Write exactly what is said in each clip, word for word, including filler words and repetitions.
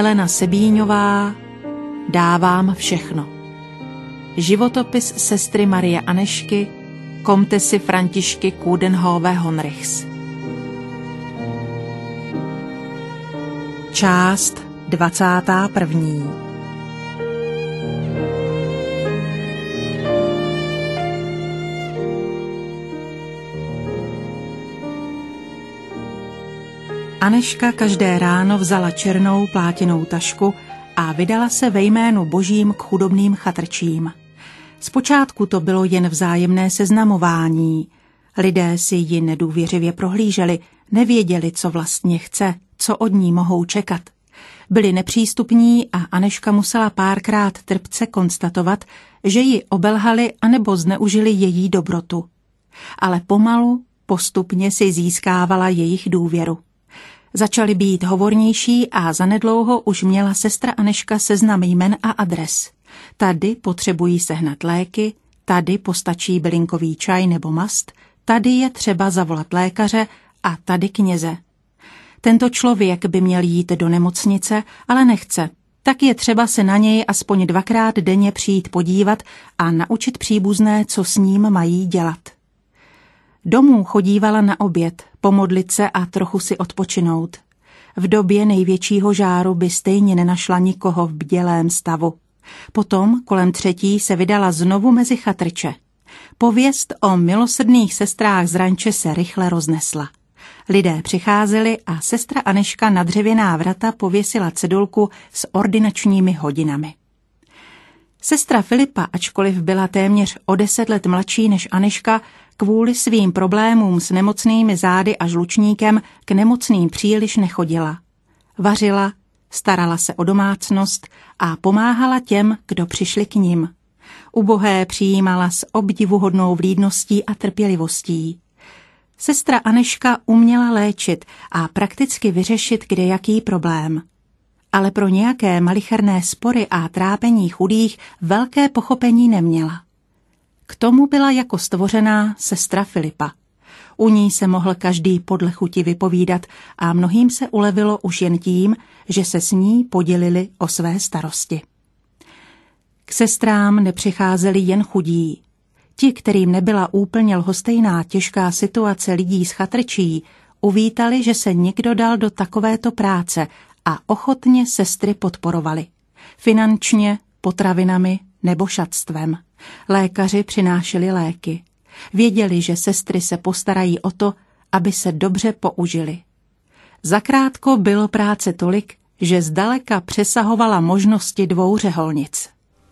Helena Sebíňová, Dávám všechno. Životopis sestry Marie Anešky, komtesy Františky Coudenhove-Honrichs. Část dvacátá první. Aneška každé ráno vzala černou plátěnou tašku a vydala se ve jménu Božím k chudobným chatrčím. Zpočátku to bylo jen vzájemné seznamování. Lidé si ji nedůvěřivě prohlíželi, nevěděli, co vlastně chce, co od ní mohou čekat. Byli nepřístupní a Aneška musela párkrát trpce konstatovat, že ji obelhali anebo zneužili její dobrotu. Ale pomalu, postupně si získávala jejich důvěru. Začali být hovornější a zanedlouho už měla sestra Aneška seznam jmen a adres. Tady potřebují sehnat léky, tady postačí bylinkový čaj nebo mast, tady je třeba zavolat lékaře a tady kněze. Tento člověk by měl jít do nemocnice, ale nechce. Tak je třeba se na něj aspoň dvakrát denně přijít podívat a naučit příbuzné, co s ním mají dělat. Domů chodívala na oběd, pomodlit se a trochu si odpočinout. V době největšího žáru by stejně nenašla nikoho v bdělém stavu. Potom kolem třetí se vydala znovu mezi chatrče. Pověst o milosrdných sestrách z ranče se rychle roznesla. Lidé přicházeli a sestra Aneška na dřevěná vrata pověsila cedulku s ordinačními hodinami. Sestra Filipa, ačkoliv byla téměř o deset let mladší než Aneška, kvůli svým problémům s nemocnými zády a žlučníkem k nemocným příliš nechodila. Vařila, starala se o domácnost a pomáhala těm, kdo přišli k nim. Ubohé přijímala s obdivuhodnou vlídností a trpělivostí. Sestra Aneška uměla léčit a prakticky vyřešit kdejaký problém. Ale pro nějaké malicherné spory a trápení chudých velké pochopení neměla. K tomu byla jako stvořená sestra Filipa. U ní se mohl každý podle chuti vypovídat a mnohým se ulevilo už jen tím, že se s ní podělili o své starosti. K sestrám nepřicházeli jen chudí. Ti, kterým nebyla úplně lhostejná těžká situace lidí z chatrčí, uvítali, že se někdo dal do takovéto práce a ochotně sestry podporovali. Finančně, potravinami nebo šatstvem. Lékaři přinášeli léky. Věděli, že sestry se postarají o to, aby se dobře použili. Zakrátko bylo práce tolik, že zdaleka přesahovala možnosti dvou řeholnic.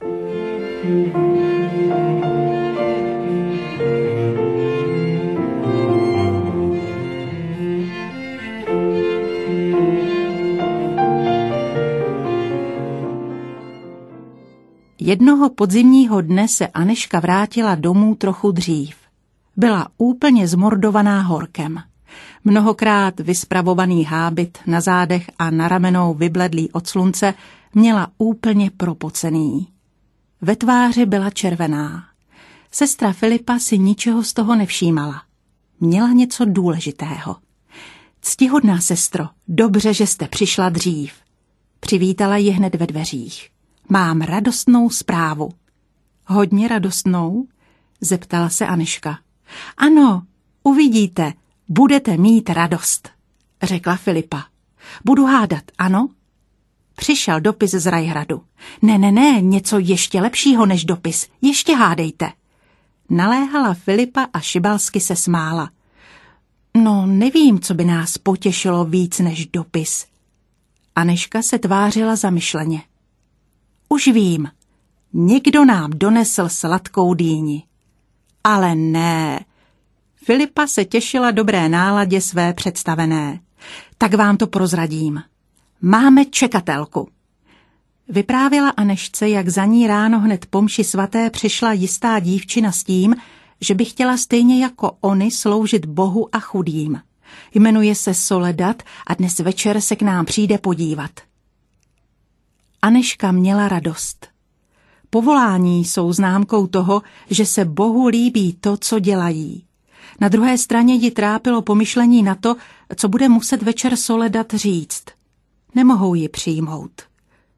Jednoho podzimního dne se Aneška vrátila domů trochu dřív. Byla úplně zmordovaná horkem. Mnohokrát vyspravovaný hábit na zádech a na ramenou vybledlý od slunce měla úplně propocený. Ve tváři byla červená. Sestra Filipa si ničeho z toho nevšímala. Měla něco důležitého. Ctihodná sestro, dobře, že jste přišla dřív. Přivítala ji hned ve dveřích. Mám radostnou zprávu. Hodně radostnou? Zeptala se Aneška. Ano, uvidíte, budete mít radost, řekla Filipa. Budu hádat, ano? Přišel dopis z Rajhradu. Ne, ne, ne, něco ještě lepšího než dopis, ještě hádejte. Naléhala Filipa a šibalsky se smála. No, nevím, co by nás potěšilo víc než dopis. Aneška se tvářila zamyšleně. Už vím, někdo nám donesl sladkou dýni. Ale ne. Filipa se těšila dobré náladě své představené. Tak vám to prozradím. Máme čekatelku. Vyprávěla Anešce, jak za ní ráno hned po mši svaté přišla jistá dívčina s tím, že by chtěla stejně jako oni sloužit Bohu a chudým. Jmenuje se Soledad a dnes večer se k nám přijde podívat. Aneška měla radost. Povolání jsou známkou toho, že se Bohu líbí to, co dělají. Na druhé straně ji trápilo pomyšlení na to, co bude muset večer Soledad říct. Nemohou ji přijmout.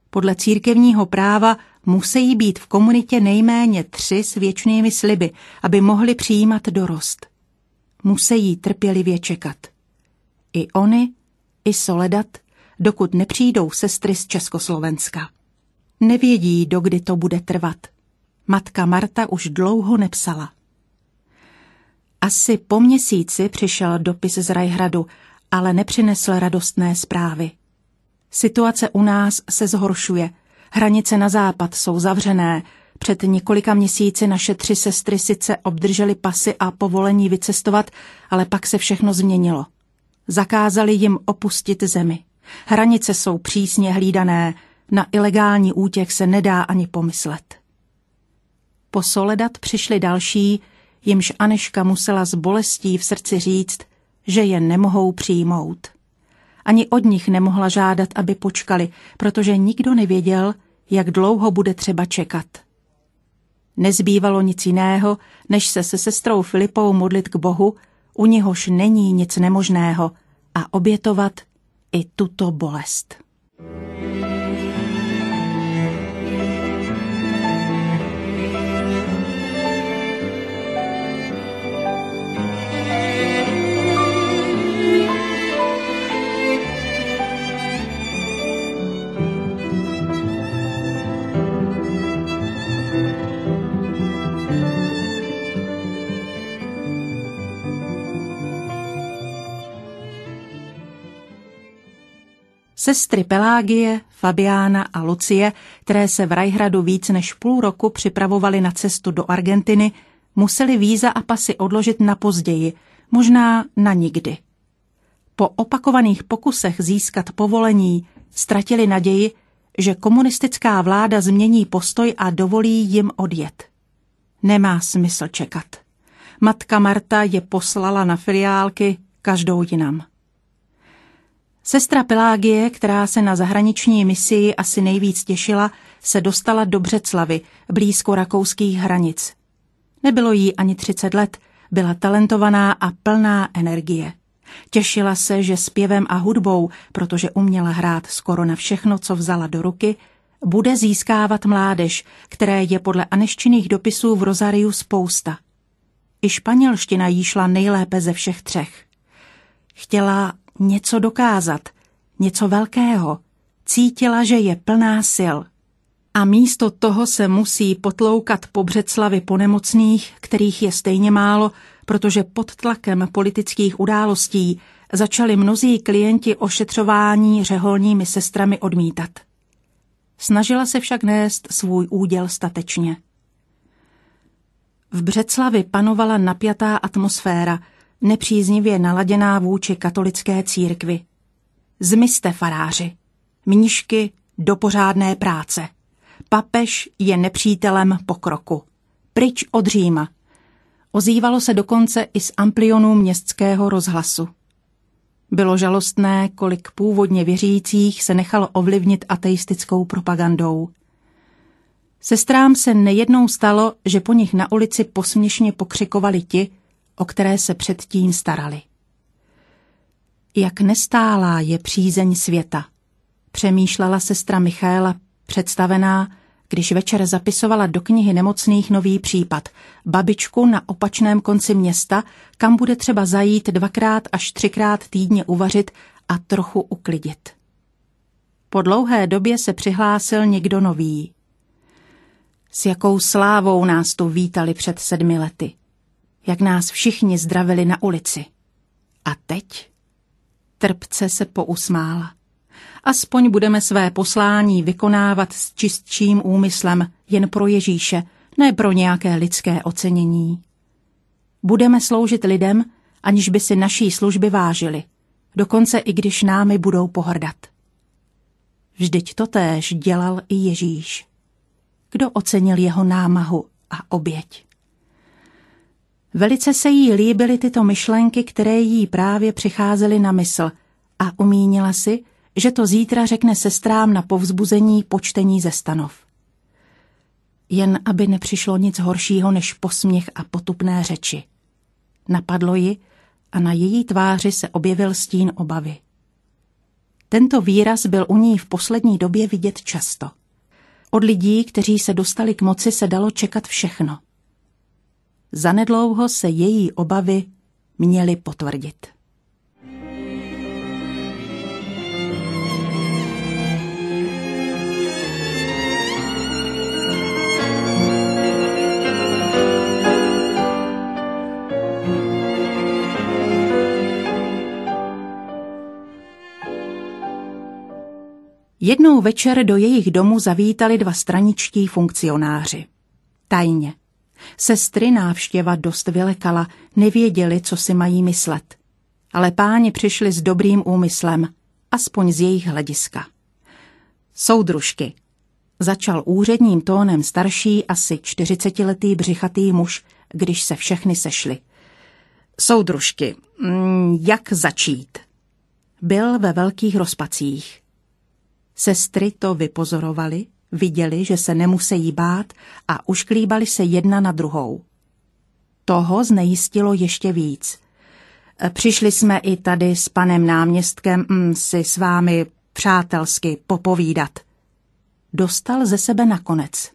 Podle církevního práva musí být v komunitě nejméně tři s věčnými sliby, aby mohli přijímat dorost. Musí trpělivě čekat. I oni, i Soledad, dokud nepřijdou sestry z Československa. Nevědí, dokdy to bude trvat. Matka Marta už dlouho nepsala. Asi po měsíci přišel dopis z Rajhradu, ale nepřinesl radostné zprávy. Situace u nás se zhoršuje. Hranice na západ jsou zavřené. Před několika měsíci naše tři sestry sice obdržely pasy a povolení vycestovat, ale pak se všechno změnilo. Zakázali jim opustit zemi. Hranice jsou přísně hlídané, na ilegální útěk se nedá ani pomyslet. Po Soledad přišli další, jimž Anežka musela s bolestí v srdci říct, že je nemohou přijmout. Ani od nich nemohla žádat, aby počkali, protože nikdo nevěděl, jak dlouho bude třeba čekat. Nezbývalo nic jiného, než se se sestrou Filipou modlit k Bohu, u něhož není nic nemožného, a obětovat i tuto bolest. Sestry Pelágie, Fabiána a Lucie, které se v Rajhradu víc než půl roku připravovaly na cestu do Argentiny, museli víza a pasy odložit na později, možná na nikdy. Po opakovaných pokusech získat povolení ztratili naději, že komunistická vláda změní postoj a dovolí jim odjet. Nemá smysl čekat. Matka Marta je poslala na filiálky, každou jinam. Sestra Pelágie, která se na zahraniční misii asi nejvíc těšila, se dostala do Břeclavi, blízko rakouských hranic. Nebylo jí ani třicet let, byla talentovaná a plná energie. Těšila se, že zpěvem a hudbou, protože uměla hrát skoro na všechno, co vzala do ruky, bude získávat mládež, které je podle Anežčiných dopisů v Rosariu spousta. I španělština jí šla nejlépe ze všech třech. Chtěla něco dokázat, něco velkého. Cítila, že je plná sil. A místo toho se musí potloukat po Břeclavi po nemocných, kterých je stejně málo, protože pod tlakem politických událostí začali mnozí klienti ošetřování řeholními sestrami odmítat. Snažila se však nést svůj úděl statečně. V Břeclavi panovala napjatá atmosféra, nepříznivě naladěná vůči katolické církvi. Zmizte, faráři, mníšky do pořádné práce. Papež je nepřítelem pokroku. Pryč od Říma. Ozývalo se dokonce i z amplionů městského rozhlasu. Bylo žalostné, kolik původně věřících se nechalo ovlivnit ateistickou propagandou. Sestrám se nejednou stalo, že po nich na ulici posměšně pokřikovali ti, o které se předtím starali. Jak nestálá je přízeň světa, přemýšlela sestra Michaela, představená, když večer zapisovala do knihy nemocných nový případ, babičku na opačném konci města, kam bude třeba zajít dvakrát až třikrát týdně uvařit a trochu uklidit. Po dlouhé době se přihlásil někdo nový. S jakou slávou nás tu vítali před sedmi lety. Jak nás všichni zdravili na ulici. A teď? Trpce se pousmála. Aspoň budeme své poslání vykonávat s čistším úmyslem, jen pro Ježíše, ne pro nějaké lidské ocenění. Budeme sloužit lidem, aniž by si naší služby vážili, dokonce i když námi budou pohrdat. Vždyť totéž dělal i Ježíš. Kdo ocenil jeho námahu a oběť? Velice se jí líbily tyto myšlenky, které jí právě přicházely na mysl, a umínila si, že to zítra řekne sestrám na povzbuzení počtení ze stanov. Jen aby nepřišlo nic horšího než posměch a potupné řeči. Napadlo ji a na její tváři se objevil stín obavy. Tento výraz byl u ní v poslední době vidět často. Od lidí, kteří se dostali k moci, se dalo čekat všechno. Zanedlouho se její obavy měly potvrdit. Jednou večer do jejich domu zavítali dva straničtí funkcionáři. Tajně. Sestry návštěva dost vylekala, nevěděli, co si mají myslet. Ale páni přišli s dobrým úmyslem, aspoň z jejich hlediska. Soudružky, začal úředním tónem starší, asi čtyřicetiletý břichatý muž, když se všechny sešli. Soudružky, jak začít? Byl ve velkých rozpacích. Sestry to vypozorovali, viděli, že se nemusejí bát a ušklíbali se jedna na druhou. Toho znejistilo ještě víc. Přišli jsme i tady s panem náměstkem mm, si s vámi přátelsky popovídat. Dostal ze sebe nakonec.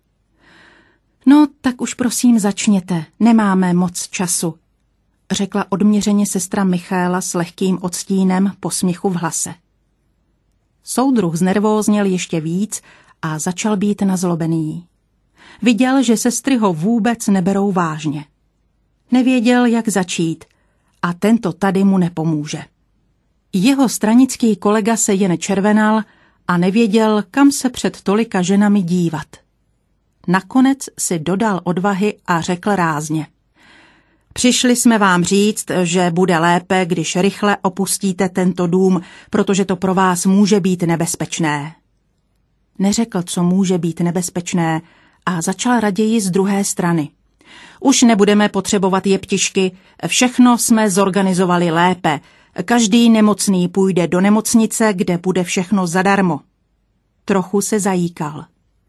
No, tak už prosím začněte, nemáme moc času, řekla odměřeně sestra Michaela s lehkým odstínem posměchu v hlase. Soudruh znervózněl ještě víc a začal být nazlobený. Viděl, že sestry ho vůbec neberou vážně. Nevěděl, jak začít a tento tady mu nepomůže. Jeho stranický kolega se jen červenal a nevěděl, kam se před tolika ženami dívat. Nakonec si dodal odvahy a řekl rázně. Přišli jsme vám říct, že bude lépe, když rychle opustíte tento dům, protože to pro vás může být nebezpečné. Neřekl, co může být nebezpečné, a začal raději z druhé strany. Už nebudeme potřebovat jeptišky, všechno jsme zorganizovali lépe. Každý nemocný půjde do nemocnice, kde bude všechno zadarmo. Trochu se zajíkal.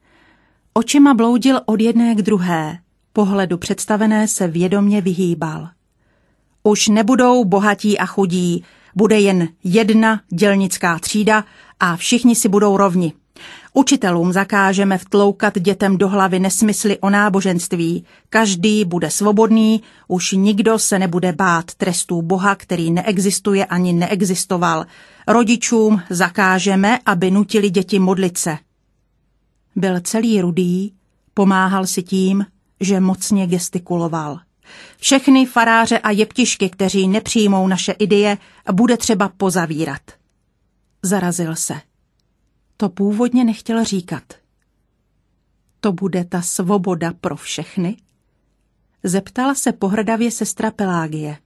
Očima bloudil od jedné k druhé. Pohledu představené se vědomě vyhýbal. Už nebudou bohatí a chudí, bude jen jedna dělnická třída a všichni si budou rovni. Učitelům zakážeme vtloukat dětem do hlavy nesmysly o náboženství. Každý bude svobodný, už nikdo se nebude bát trestů Boha, který neexistuje ani neexistoval. Rodičům zakážeme, aby nutili děti modlit se. Byl celý rudý, pomáhal si tím, že mocně gestikuloval. Všechny faráře a jeptišky, kteří nepřijmou naše ideje, bude třeba pozavírat. Zarazil se. To původně nechtěl říkat. To bude ta svoboda pro všechny? Zeptala se pohrdavě sestra Pelágie.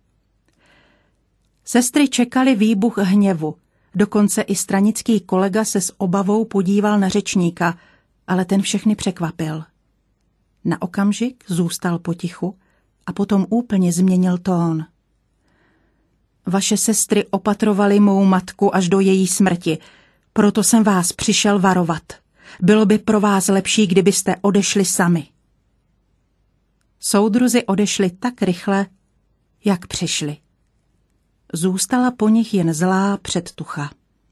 Sestry čekali výbuch hněvu, dokonce i stranický kolega se s obavou podíval na řečníka, ale ten všechny překvapil. Na okamžik zůstal potichu a potom úplně změnil tón. Vaše sestry opatrovaly mou matku až do její smrti, proto jsem vás přišel varovat. Bylo by pro vás lepší, kdybyste odešli sami. Soudruzi odešli tak rychle, jak přišli. Zůstala po nich jen zlá předtucha.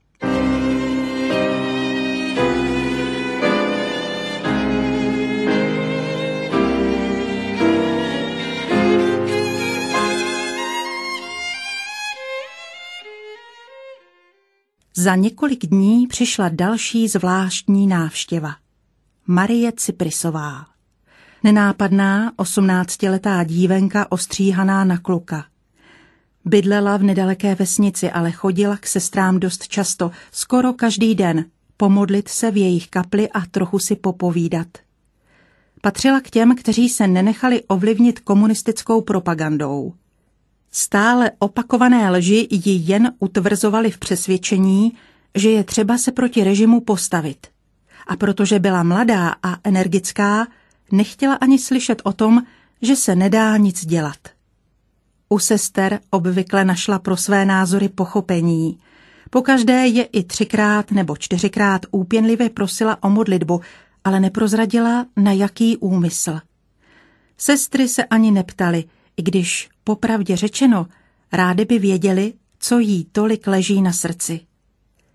Za několik dní přišla další zvláštní návštěva. Marie Cyprysová. Nenápadná osmnáctiletá dívenka ostříhaná na kluka. Bydlela v nedaleké vesnici, ale chodila k sestrám dost často, skoro každý den, pomodlit se v jejich kapli a trochu si popovídat. Patřila k těm, kteří se nenechali ovlivnit komunistickou propagandou. Stále opakované lži ji jen utvrzovaly v přesvědčení, že je třeba se proti režimu postavit. A protože byla mladá a energická, nechtěla ani slyšet o tom, že se nedá nic dělat. U sester obvykle našla pro své názory pochopení. Pokaždé je i třikrát nebo čtyřikrát úpěnlivě prosila o modlitbu, ale neprozradila, na jaký úmysl. Sestry se ani neptaly, i když, popravdě řečeno, rády by věděli, co jí tolik leží na srdci.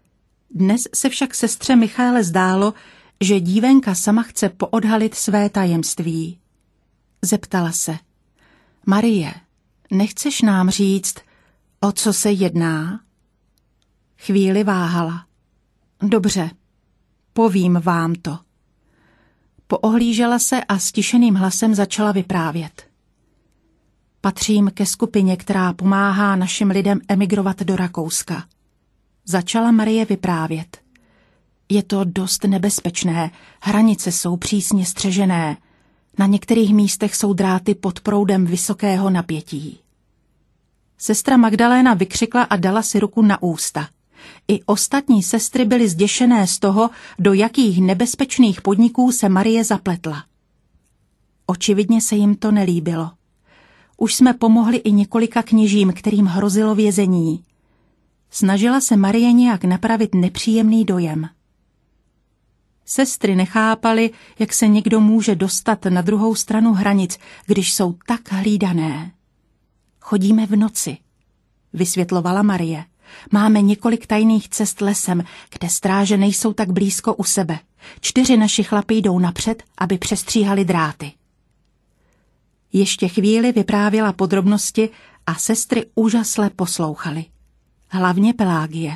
Dnes se však sestře Michaele zdálo, že dívenka sama chce poodhalit své tajemství. Zeptala se: Marie, nechceš nám říct, o co se jedná? Chvíli váhala. Dobře, povím vám to. Poohlížela se a stišeným hlasem začala vyprávět. Patřím ke skupině, která pomáhá našim lidem emigrovat do Rakouska. Začala Marie vyprávět. Je to dost nebezpečné, hranice jsou přísně střežené. Na některých místech jsou dráty pod proudem vysokého napětí. Sestra Magdaléna vykřikla a dala si ruku na ústa. I ostatní sestry byly zděšené z toho, do jakých nebezpečných podniků se Marie zapletla. Očividně se jim to nelíbilo. Už jsme pomohli i několika kněžím, kterým hrozilo vězení. Snažila se Marie nějak napravit nepříjemný dojem. Sestry nechápaly, jak se někdo může dostat na druhou stranu hranic, když jsou tak hlídané. Chodíme v noci, vysvětlovala Marie. Máme několik tajných cest lesem, kde stráže nejsou tak blízko u sebe. Čtyři naši chlapi jdou napřed, aby přestříhali dráty. Ještě chvíli vyprávěla podrobnosti a sestry úžasle poslouchaly. Hlavně Pelágie.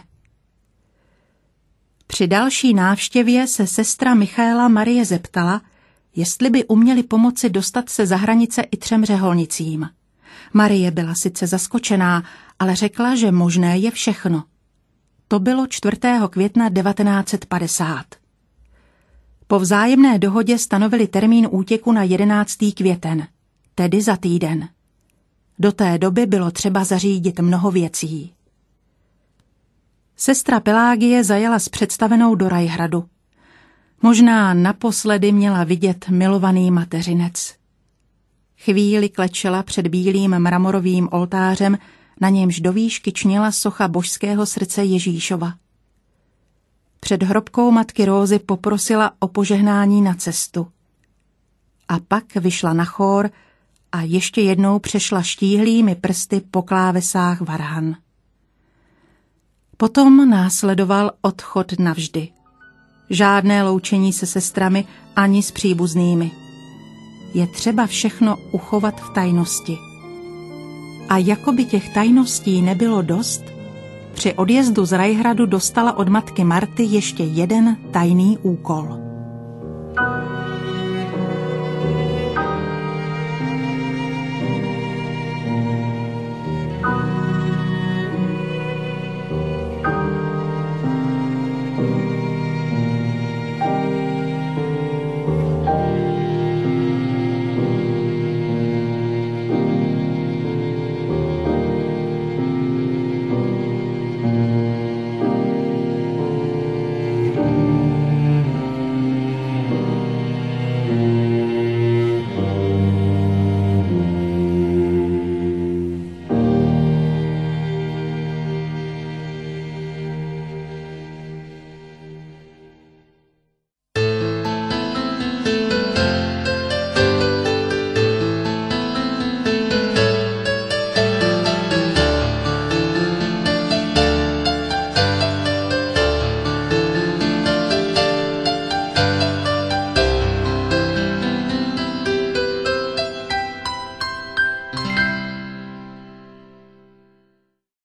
Při další návštěvě se sestra Michaela Marie zeptala, jestli by uměli pomoci dostat se za hranice i třem řeholnicím. Marie byla sice zaskočená, ale řekla, že možné je všechno. To bylo čtvrtého května devatenáct set padesát. Po vzájemné dohodě stanovili termín útěku na jedenáctý květen, tedy za týden. Do té doby bylo třeba zařídit mnoho věcí. Sestra Pelágie zajela s představenou do Rajhradu. Možná naposledy měla vidět milovaný mateřinec. Chvíli klečela před bílým mramorovým oltářem, na němž do výšky čněla socha božského srdce Ježíšova. Před hrobkou matky Rózy poprosila o požehnání na cestu. A pak vyšla na chór a ještě jednou přešla štíhlými prsty po klávesách varhan. Potom následoval odchod navždy. Žádné loučení se sestrami ani s příbuznými. Je třeba všechno uchovat v tajnosti. A jako by těch tajností nebylo dost, při odjezdu z Rajhradu dostala od matky Marty ještě jeden tajný úkol.